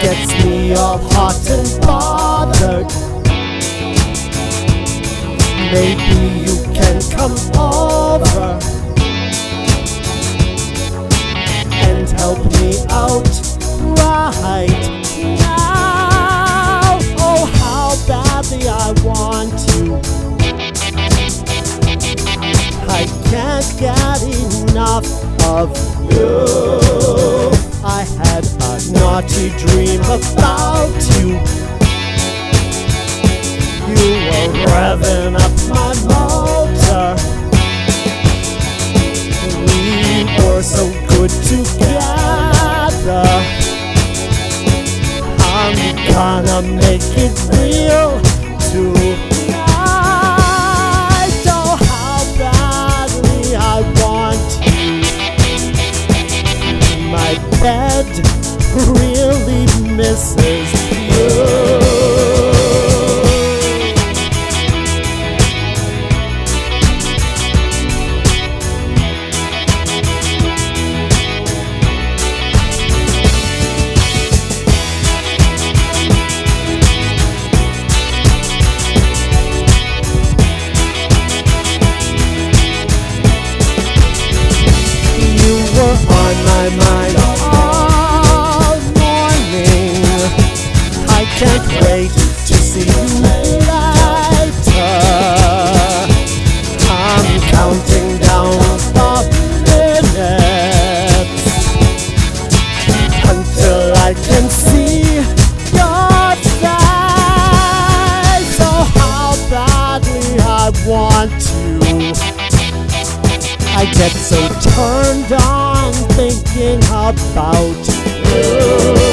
gets me all hot and bothered. Maybe you can come over and help me out right now. Oh, how badly I want you. I can't get enough of you. I had a naughty dream about you. You were revving up my motor. We were so good together. I'm gonna make it real tonight. Oh, how badly I want you. My bed really misses you. My mind all morning. I can't wait to see you later. I'm counting down the minutes until I can see your face. Oh, how badly I want to. I get so turned on thinking about you.